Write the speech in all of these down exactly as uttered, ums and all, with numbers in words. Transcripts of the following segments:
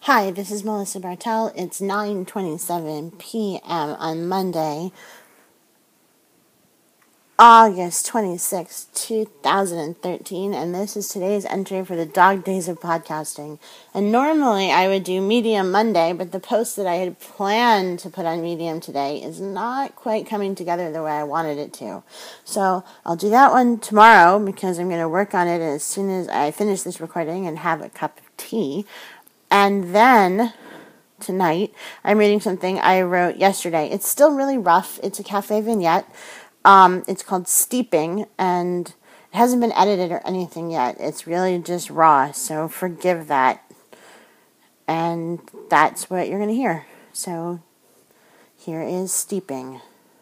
Hi, this is Melissa Bartell. It's nine twenty-seven p.m. on Monday, August twenty-sixth, two thousand thirteen, and this is today's entry for the Dog Days of Podcasting. And normally I would do Medium Monday, but the post that I had planned to put on Medium today is not quite coming together the way I wanted it to. So I'll do that one tomorrow because I'm going to work on it as soon as I finish this recording and have a cup of tea. And then tonight, I'm reading something I wrote yesterday. It's still really rough. It's a cafe vignette. Um, it's called Steeping, and it hasn't been edited or anything yet. It's really just raw, so forgive that. And that's what you're going to hear. So here is Steeping.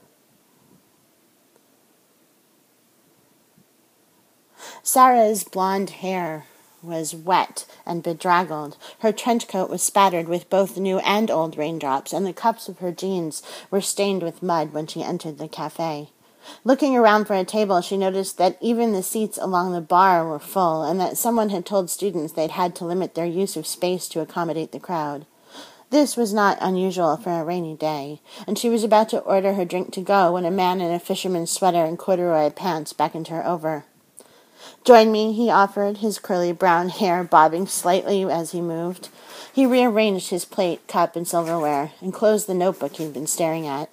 Sarah's blonde hair was wet and bedraggled. Her trench coat was spattered with both new and old raindrops, and the cuffs of her jeans were stained with mud when she entered the cafe. Looking around for a table, she noticed that even the seats along the bar were full, and that someone had told students they'd had to limit their use of space to accommodate the crowd. This was not unusual for a rainy day, and she was about to order her drink to go when a man in a fisherman's sweater and corduroy pants beckoned her over. "Join me," he offered, his curly brown hair bobbing slightly as he moved. He rearranged his plate, cup, and silverware, and closed the notebook he'd been staring at.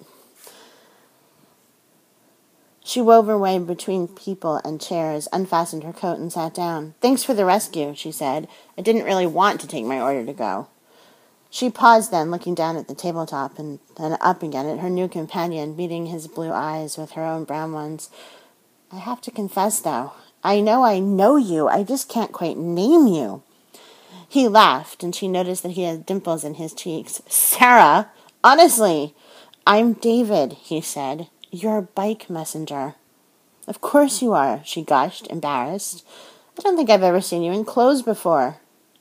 She wove her way between people and chairs, unfastened her coat, and sat down. "Thanks for the rescue," she said. "I didn't really want to take my order to go." She paused then, looking down at the tabletop, and then up again at her new companion, meeting his blue eyes with her own brown ones. "I have to confess, though, I know I know you, I just can't quite name you." He laughed, and she noticed that he had dimples in his cheeks. "Sarah, honestly, I'm David," he said. "You're a bike messenger." "Of course you are," she gushed, embarrassed. "I don't think I've ever seen you in clothes before."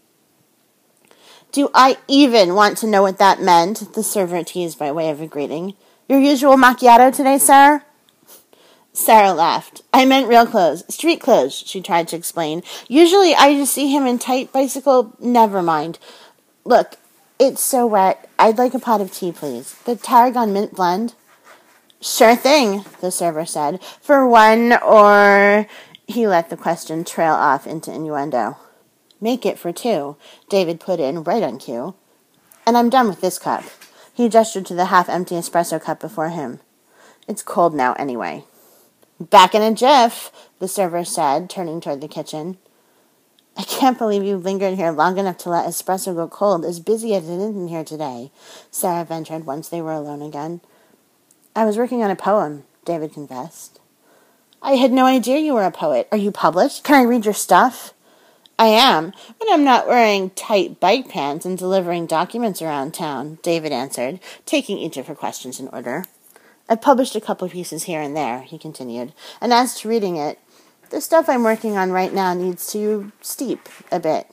"Do I even want to know what that meant?" the server teased by way of a greeting. "Your usual macchiato today, sir?" Sarah laughed. "I meant real clothes. Street clothes," she tried to explain. "Usually I just see him in tight bicycle... Never mind. Look, it's so wet. I'd like a pot of tea, please. The tarragon mint blend." "Sure thing," the server said. "For one or..." He let the question trail off into innuendo. "Make it for two," David put in, right on cue. "And I'm done with this cup." He gestured to the half-empty espresso cup before him. "It's cold now, anyway." "Back in a jiff," the server said, turning toward the kitchen. "I can't believe you lingered here long enough to let espresso go cold, as busy as it is in here today," Sarah ventured once they were alone again. "I was working on a poem," David confessed. "I had no idea you were a poet. Are you published? Can I read your stuff?" "I am, but I'm not wearing tight bike pants and delivering documents around town," David answered, taking each of her questions in order. "I've published a couple of pieces here and there," he continued, "and as to reading it, the stuff I'm working on right now needs to steep a bit."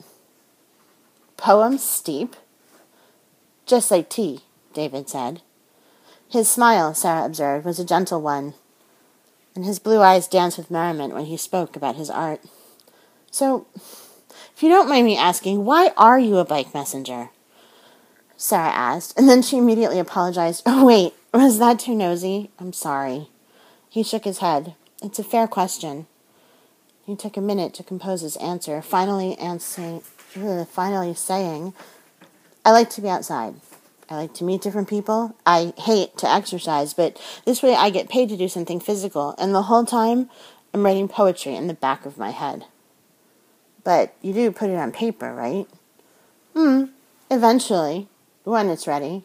"Poems steep?" "Just like tea," David said. His smile, Sarah observed, was a gentle one, and his blue eyes danced with merriment when he spoke about his art. "So, if you don't mind me asking, why are you a bike messenger?" Sarah asked, and then she immediately apologized. "Oh, wait, was that too nosy? I'm sorry." He shook his head. "It's a fair question." He took a minute to compose his answer, finally answering, ugh, finally saying, "I like to be outside. I like to meet different people. I hate to exercise, but this way I get paid to do something physical, and the whole time I'm writing poetry in the back of my head." "But you do put it on paper, right?" Hmm, eventually, when it's ready."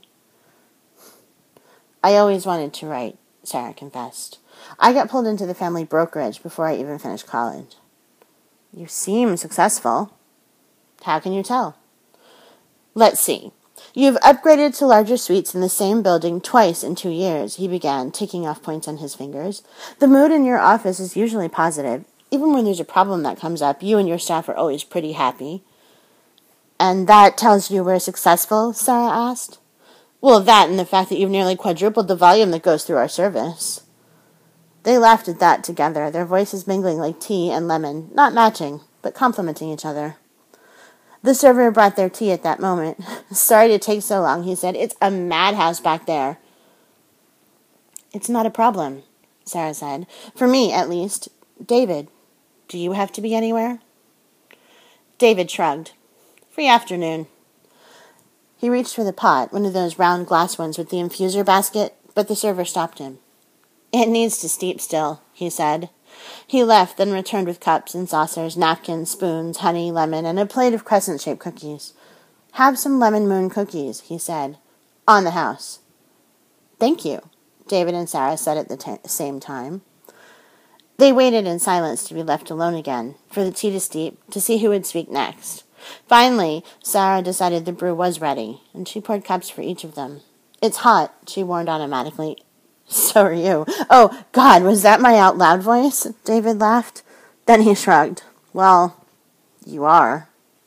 "I always wanted to write," Sarah confessed. "I got pulled into the family brokerage before I even finished college." "You seem successful." "How can you tell?" "Let's see. You've upgraded to larger suites in the same building twice in two years, he began, ticking off points on his fingers. "The mood in your office is usually positive. Even when there's a problem that comes up, you and your staff are always pretty happy." "And that tells you we're successful?" Sarah asked. "Well, that and the fact that you've nearly quadrupled the volume that goes through our service." They laughed at that together, their voices mingling like tea and lemon, not matching, but complementing each other. The server brought their tea at that moment. Sorry to take so long, he said. It's a madhouse back there. It's not a problem, Sarah said. For me, at least. David, do you have to be anywhere? David shrugged. Free afternoon. He reached for the pot, one of those round glass ones with the infuser basket, but the server stopped him. It needs to steep still, he said. He left, then returned with cups and saucers, napkins, spoons, honey, lemon, and a plate of crescent-shaped cookies. Have some lemon moon cookies, he said. On the house. Thank you, David and Sarah said at the t- same time. They waited in silence to be left alone again, for the tea to steep, to see who would speak next. Finally, Sarah decided the brew was ready, and she poured cups for each of them. It's hot, she warned automatically. So are you. Oh, God, was that my out-loud voice? David laughed. Then he shrugged. Well, you are.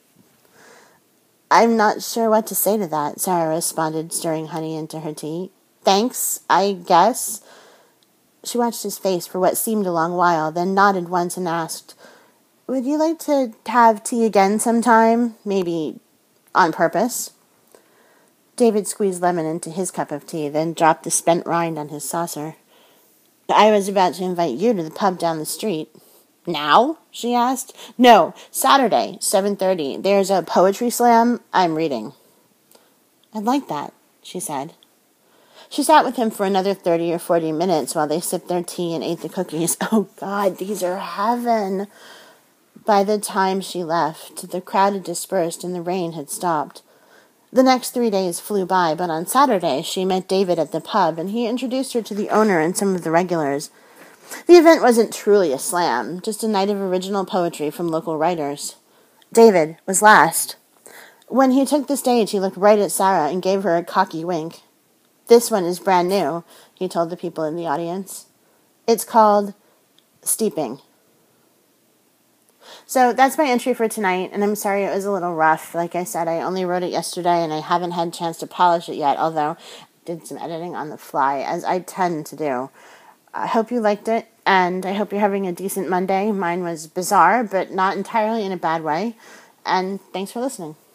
I'm not sure what to say to that, Sarah responded, stirring honey into her tea. Thanks, I guess. She watched his face for what seemed a long while, then nodded once and asked, Would you like to have tea again sometime? Maybe on purpose? David squeezed lemon into his cup of tea, then dropped the spent rind on his saucer. I was about to invite you to the pub down the street. Now? She asked. No, Saturday, seven thirty. There's a poetry slam I'm reading. I'd like that, she said. She sat with him for another thirty or forty minutes while they sipped their tea and ate the cookies. Oh, God, these are heaven. By the time she left, the crowd had dispersed and the rain had stopped. The next three days flew by, but on Saturday she met David at the pub, and he introduced her to the owner and some of the regulars. The event wasn't truly a slam, just a night of original poetry from local writers. David was last. When he took the stage, he looked right at Sarah and gave her a cocky wink. This one is brand new, he told the people in the audience. It's called Steeping. So that's my entry for tonight, and I'm sorry it was a little rough. Like I said, I only wrote it yesterday, and I haven't had a chance to polish it yet, although I did some editing on the fly, as I tend to do. I hope you liked it, and I hope you're having a decent Monday. Mine was bizarre, but not entirely in a bad way, and thanks for listening.